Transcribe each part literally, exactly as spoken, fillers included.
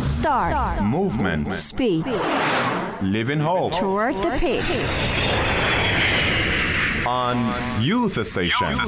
Start. Start. Movement. Speed. Live in hope. Toward the peak. On Youth Station. I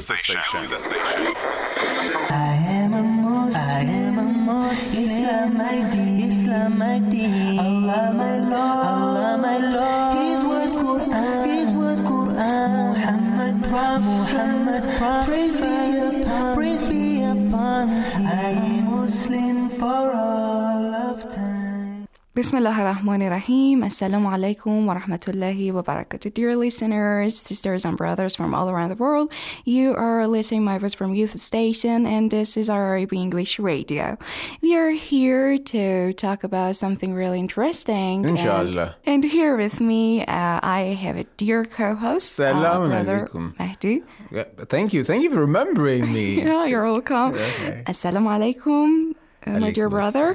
am a Muslim, I am a Muslim. Islam my deen, Islam my deen. Allah my Lord, Allah my Lord. His word Quran, His word Quran. Muhammad Prophet, Muhammad Prophet. Praise be upon, praise be upon him. I am Muslim for all of time. Bismillah ar-Rahman ar-Rahim. Assalamu alaikum wa rahmatullahi wa barakatuh. Dear listeners, sisters and brothers from all around the world, you are listening my voice from Youth Station, and this is our Arabic English radio. We are here to talk about something really interesting. Inshallah. And, and here with me, uh, I have a dear co-host, uh, brother alaikum. Mahdi. Yeah, thank you. Thank you for remembering me. Yeah, you're welcome. Okay. Assalamu alaikum. Uh, my dear brother.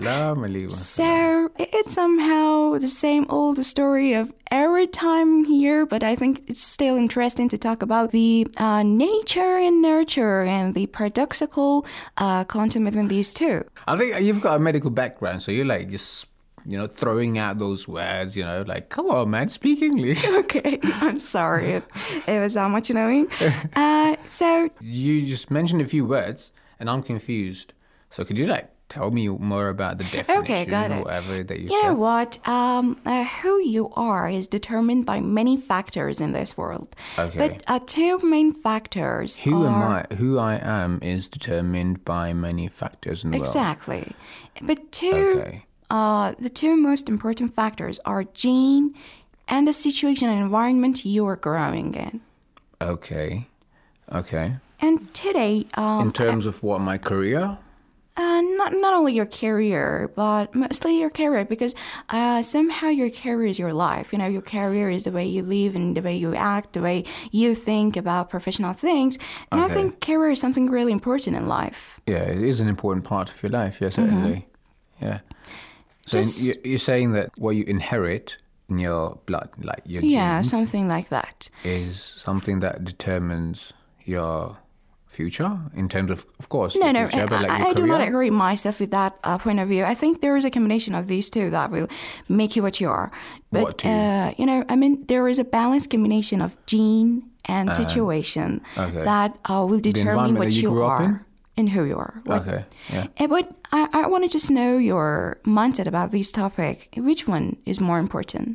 So it's somehow the same old story of every time here, but I think it's still interesting to talk about the uh, nature and nurture and the paradoxical uh, content between these two. I think you've got a medical background, so you're like just, you know, throwing out those words, you know, like, come on, man, speak English. Okay, I'm sorry. It, it was that much annoying. Uh, so you just mentioned a few words, and I'm confused. So could you, like, tell me more about the definition okay, got or it. whatever that you, you said. know what? Um, uh, who you are is determined by many factors in this world. Okay. But uh, two main factors Who are... am I? Who I am is determined by many factors in the Exactly. But two, Okay. uh, the two most important factors are gene and the situation and environment you are growing in. world. Okay. Okay. And today... Um, In terms of what, my career? Uh, not not only your career, but mostly your career, because uh, somehow your career is your life. You know, your career is the way you live and the way you act, the way you think about professional things. And Okay. I think career is something really important in life. Yeah, it is an important part of your life, yeah, certainly. Mm-hmm. Yeah. So Just- you- you're saying that what you inherit in your blood, like your Yeah, genes, something like that. is something that determines your future in terms of, of course, No, your no, future, but like I, your I do career? not agree myself with that uh, point of view. I think there is a combination of these two that will make you what you are. But, What two? uh, you know, I mean, there is a balanced combination of gene and situation okay. that uh, will determine environment what that you you grew up are in? and who you are. What- Okay, yeah. Uh, But I, I want to just know your mindset about this topic. Which one is more important?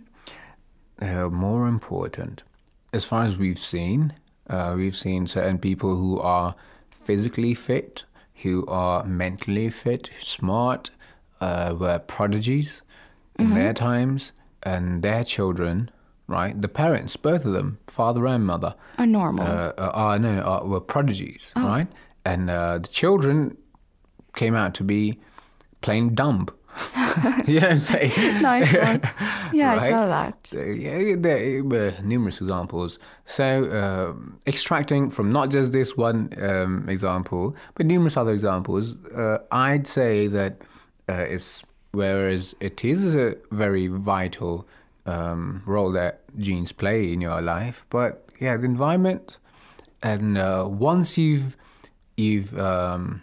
Uh, more important, as far as we've seen, uh, we've seen certain people who are physically fit, who are mentally fit, smart, uh, were prodigies in Mm-hmm. their times, and their children, right? The parents, both of them, father and mother, Or normal? uh, uh, are, no, no, are, were prodigies, Oh. right? And uh, the children came out to be plain dumb. Yeah, say. Nice one. Yeah, I Right? saw that. Uh, yeah, there were numerous examples. So, um, extracting from not just this one um, example, but numerous other examples, uh, I'd say that uh, it's whereas it is a very vital um, role that genes play in your life, but yeah, the environment, and uh, once you've you've um,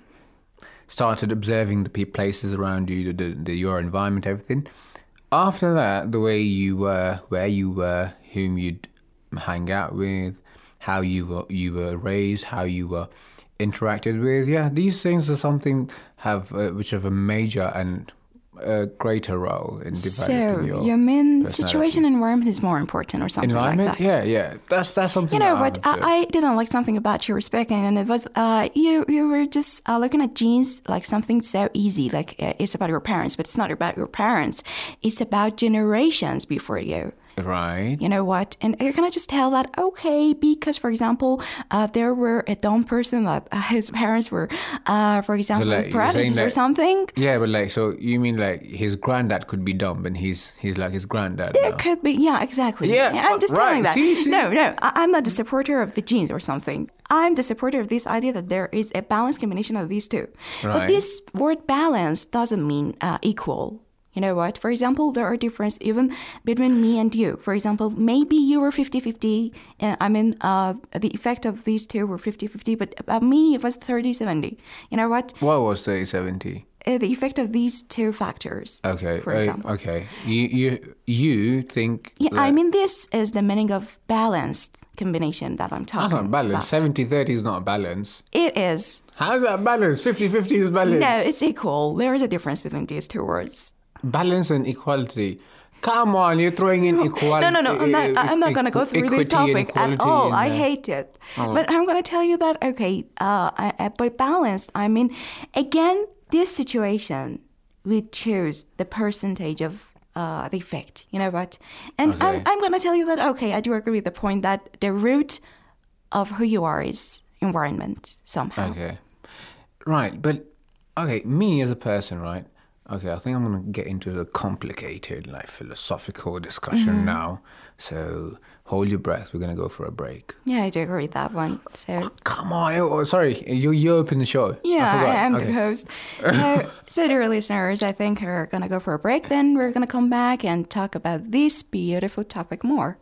started observing the pe- places around you, the, the, your environment, everything. After that, the way you were, where you were, whom you'd hang out with, how you were, you were raised, how you were interacted with, yeah, these things are something have uh, which have a major and a greater role in So, developing your you mean personality. situation and environment is more important or something environment. like that? Yeah, yeah, that's that's something. You know that what? I've observed. I, I didn't like something about you were speaking, and it was uh, you you were just uh, looking at genes like something so easy, like uh, it's about your parents, but it's not about your parents. It's about generations before you. Right. You know what? And uh, can I just tell that, okay, because, for example, uh, there were a dumb person that uh, his parents were, uh, for example, like, you're prodigies saying or that- something. Yeah, but like, so you mean like his granddad could be dumb, and he's he's like his granddad. There now. could be, yeah, exactly. Yeah, I'm just right. telling that. See, see? No, no, I- I'm not the supporter of the genes or something. I'm the supporter of this idea that there is a balanced combination of these two. But Right. this word balance doesn't mean uh, equal. You know what? For example, there are differences even between me and you. For example, maybe you were fifty-fifty. Uh, I mean, uh, the effect of these two were fifty-fifty, but about me, it was thirty-seventy. You know what? What was thirty seventy? uh, the effect of these two factors. Okay. For uh, example. okay. You you you think? Yeah, I that- mean, this is the meaning of balanced combination that I'm That's talking not balance. about. seventy thirty is not balance. It is. How is that balance? fifty fifty is balance. No, it's equal. There is a difference between these two words. Balance and equality. Come on, you're throwing in equality. No, no, no. I'm not, I'm not going to go through this topic at all. I hate it. Oh. But I'm going to tell you that, okay, uh, I, I, by balanced, I mean, again, this situation, we choose the percentage of uh, the effect, you know what? And Okay. I'm, I'm going to tell you that, okay, I do agree with the point that the root of who you are is environment somehow. Okay. Right, but okay, me as a person, right? Okay, I think I'm gonna get into a complicated, like philosophical discussion Mm-hmm. now. So hold your breath. We're gonna go for a break. Yeah, I do agree with that one. So Come on, oh, sorry, you you open the show. yeah, forgot. I, am okay. the host. So, so dear listeners, I think we're gonna go for a break. Then we're gonna come back and talk about this beautiful topic more.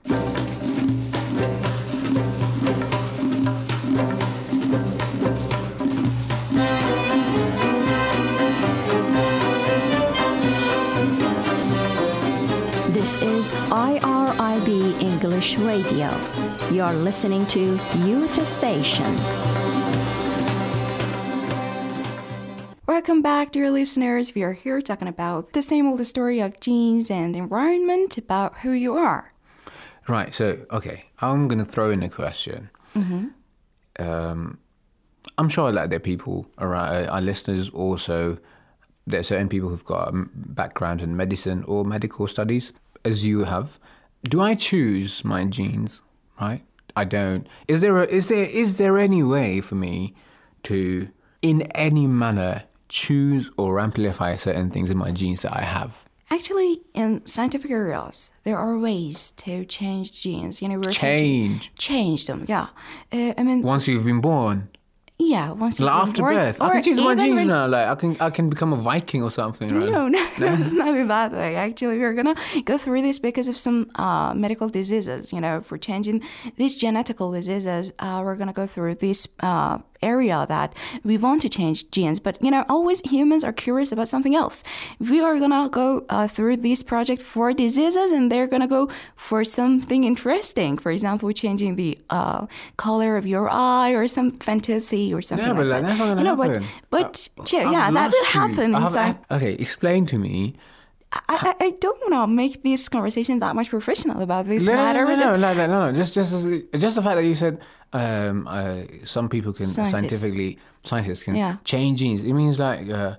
This is I R I B English Radio. You're listening to Youth Station. Welcome back, dear listeners. We are here talking about the same old story of genes and environment, about who you are. Right. So okay, I'm gonna throw in a question. Um, I'm sure that there are people around uh, our listeners also. There are certain people who've got a m- background in medicine or medical studies, as you have. Do I choose my genes? Right? I don't. Is there a, is there is there any way for me to, in any manner, choose or amplify certain things in my genes that I have? Actually, in scientific areas, there are ways to change genes. You know, we're Change change them. Yeah, uh, I mean, once you've been born. yeah. Once Like you've after been born, birth, I or can change my even genes when- now. Like I can, I can become a Viking or something, right? No, no, no, not in that way. Actually, we're gonna go through this because of some uh, medical diseases. You know, if we're changing these genetical diseases, uh, we're gonna go through this uh, area that we want to change genes. But you know, always humans are curious about something else. We are gonna go uh, through this project for diseases, and they're gonna go for something interesting. For example, changing the uh, color of your eye or some fantasy or something. Yeah, but like like, that. that's not gonna you know, happen. But, but chill, I've yeah, that lost will you. happen I have- inside. I- okay, explain to me. I, I, I don't want to make this conversation that much professional about this No, matter. no, no, no, no, no, no. Just, just, just the fact that you said um, uh, some people can Scientists. scientifically, scientists can Yeah. change genes. It means like uh,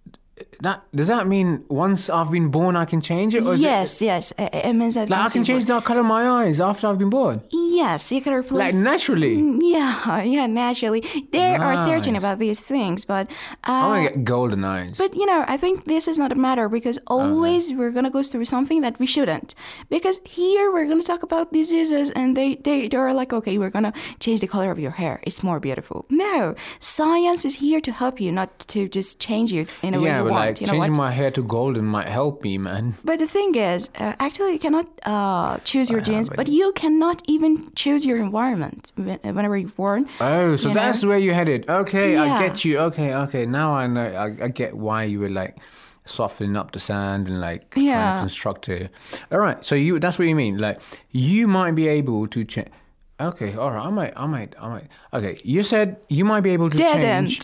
that. Does that mean once I've been born I can change it? Or is Yes, yes. It, it means that It, like I once can you change were- the color of my eyes after I've been born, Yes, you can like replace. naturally. Yeah, yeah, naturally. They are searching Nice. about these things, but I uh, want to get golden eyes. but you know, I think this is not a matter because always we're gonna go through something that we shouldn't. Because here we're gonna talk about diseases, and they they they're like, okay, we're gonna change the color of your hair. It's more beautiful. No, science is here to help you, not to just change you in a way yeah, you but want. like you know changing what? my hair to golden might help me, man. But the thing is, uh, actually, you cannot uh, choose your genes, but- but you cannot even choose your environment when- whenever you're born. Oh, so you know? that's where you headed. Okay, I Yeah. get you. Okay, okay. Now I know. I, I get why you were like softening up the sand and like trying Yeah. to construct it. All right. So you that's what you mean. Like you might be able to change. Okay. All right. I might. I might. I might. Okay. You said you might be able to Dead change.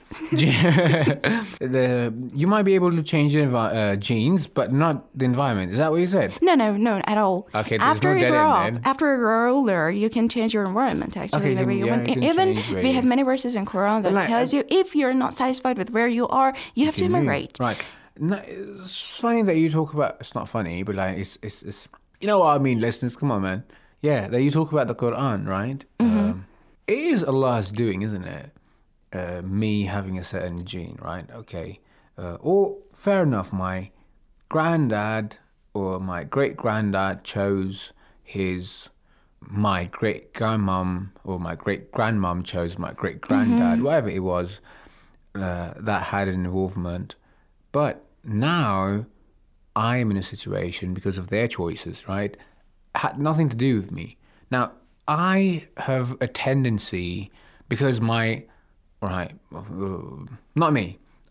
the you might be able to change the envi- uh, genes, but not the environment. Is that what you said? No, no, no, at all. Okay, there's after no you dead grow end up, then. after you grow older, you can change your environment. Actually, Okay, you the can- way you yeah, want. you can Even change where we you- have many verses in Quran that like, tells uh, you if you're not satisfied with where you are, you have to You move. immigrate. Right. No, it's funny that you talk about. It's not funny, but like it's it's, it's you know what I mean, listeners. Come on, man. Yeah, that you talk about the Quran, right? Um, it is Allah's doing, isn't it? Uh, me having a certain gene, right? Okay. Uh, or fair enough, my granddad or my great granddad chose his. My great grandmum or my great grandmum chose my great granddad, whatever it was, uh, that had an involvement. But now I am in a situation because of their choices, right? Had nothing to do with me. Now, I have a tendency because my, right, uh, not me.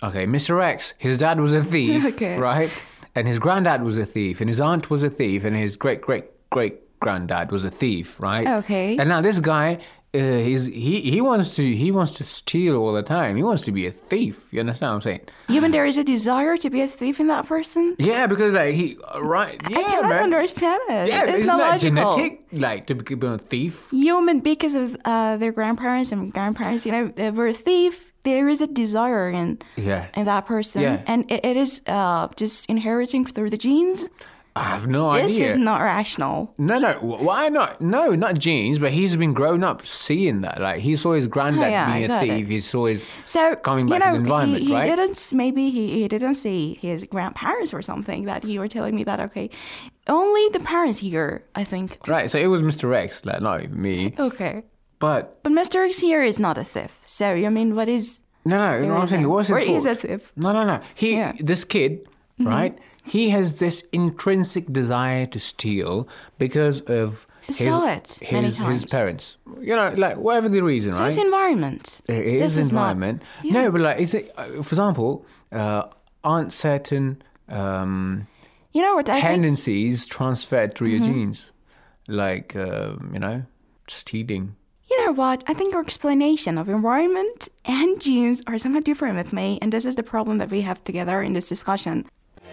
Okay, Mister X, his dad was a thief, Okay. right? And his granddad was a thief, and his aunt was a thief, and his great great great granddad was a thief, right? Okay. And now this guy, uh, he's he he wants to he wants to steal all the time. He wants to be a thief. You understand what I'm saying? Even there is a desire to be a thief in that person? Yeah, because like he uh, right. Yeah, I cannot man. understand it. Yeah, it's isn't not that logical. genetic? Like to become a thief? Human, because of uh, their grandparents and grandparents, you know, they were a thief. There is a desire in Yeah. in that person, Yeah. and it, it is uh, just inheriting through the genes. I have no This idea. is not rational. No, no. wh- Why not? No, not genes, but he's been grown up seeing that. Like he saw his granddad Oh, yeah, I being a got thief. it. He saw his So coming you back know, to the environment, he, he right? didn't. Maybe he, he didn't see his grandparents or something. That you were telling me that okay, only the parents here. I think. Right. So it was Mister X, like not even me. Okay, But but Mister X here is not a thief. So I mean, what is? no, no. no There I'm is saying, a- what's his or fault? is a thief. No, no, no. He, Yeah. this kid, right? He has this intrinsic desire to steal because of his saw it his, many his times. parents. You know, like whatever the reason, So right? it's environment. It This is is not- environment. No, but like, is it? uh, For example, uh, aren't certain um, You know what I think? tendencies transferred through Mm-hmm. your genes, like um, you know, stealing. You know what? I think your explanation of environment and genes are somewhat different with me, and this is the problem that we have together in this discussion.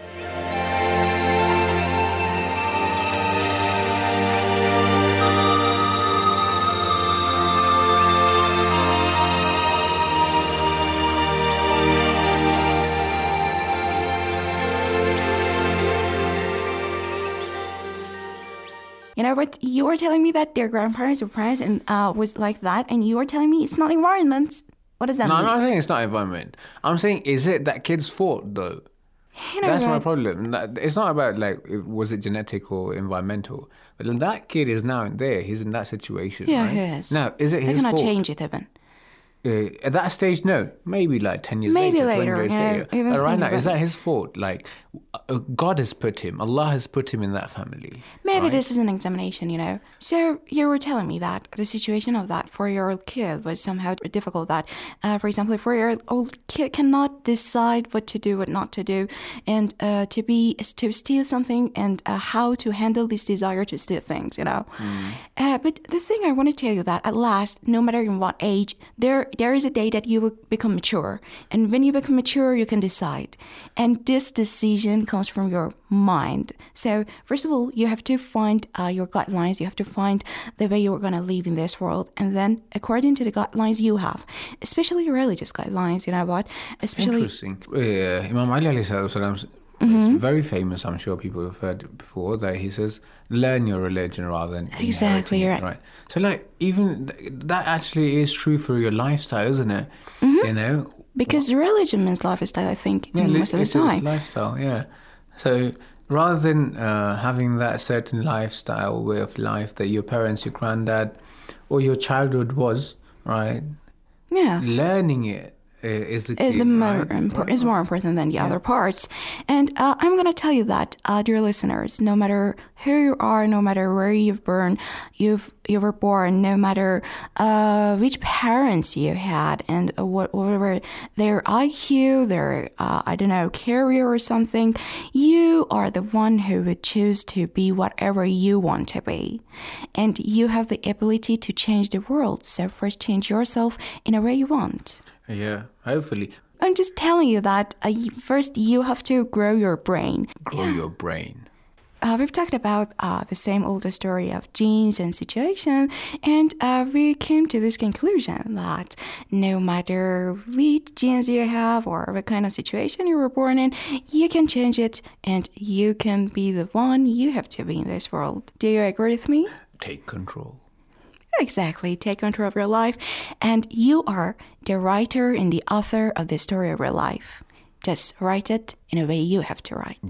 You know what? You were telling me that their grandparents or parents and uh, was like that, and you were telling me it's not environment. What does that No, I'm mean? not saying it's not environment. I'm saying, is it that kid's fault though? You know That's my what? problem. That- It's not about like if- was it genetic or environmental, but then that kid is now there. He's in that situation. Yeah, right? he is. Now, is it I his cannot fault? change it even. Uh, at that stage, no. Maybe like ten years Maybe later, later, twenty years you know, later. even But right thinking now, is about that it. his fault? Like, uh, God has put him. Allah has put him in that family. Maybe right? this is an examination, you know. So you were telling me that the situation of that four-year-old kid was somehow difficult. That, uh, for example, a four-year-old kid cannot decide what to do, what not to do, and uh, to be to steal something, and uh, how to handle this desire to steal things, you know. Uh, but the thing I want to tell you that at last, no matter in what age, there there is a day that you will become mature, and when you become mature, you can decide, and this decision comes from your mind. So first of all, you have to find uh, your guidelines. You have to find the way you're going to live in this world, and then according to the guidelines you have, especially religious guidelines, you know what? Especially Interesting. Uh, Imam Ali alayhi salatu wasalam is Mm-hmm. very famous. I'm sure people have heard it before that he says, "Learn your religion rather than Exactly, inheriting it," right. right." So, like, even th- that actually is true for your lifestyle, isn't it? Mm-hmm. You know, because religion means lifestyle, I think, yeah, li- most of the it's, it's time. lifestyle. Yeah. So rather than uh, having that certain lifestyle, way of life that your parents, your granddad, or your childhood was, right? Yeah. Learning it uh, is the is key, the more right? impor- is more important than the other parts. And uh, I'm gonna tell you that, uh, dear listeners, no matter who you are, no matter where you've born, you've you were born, no matter uh, which parents you had, and uh, what whatever their I Q, their uh, I don't know career or something, you are the one who would choose to be whatever you want to be, and you have the ability to change the world. So first, change yourself in a way you want. Yeah, hopefully. I'm just telling you that uh, y- first you have to grow your brain. Grow your brain. Uh, we've talked about uh, the same older story of genes and situation, and uh, we came to this conclusion that no matter which genes you have or what kind of situation you were born in, you can change it, and you can be the one you have to be in this world. Do you agree with me? Take control. Exactly. Take control of your life. And you are the writer and the author of the story of your life. Just write it in a way you have to write.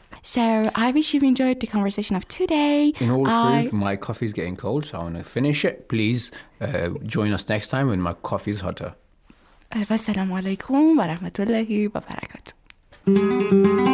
So I wish you enjoyed the conversation of today. In all I- truth, my coffee's getting cold, so I want to finish it. Please uh, join us next time when my coffee's hotter. Wassalamu alaikum wa rahmatullahi wa barakatuh.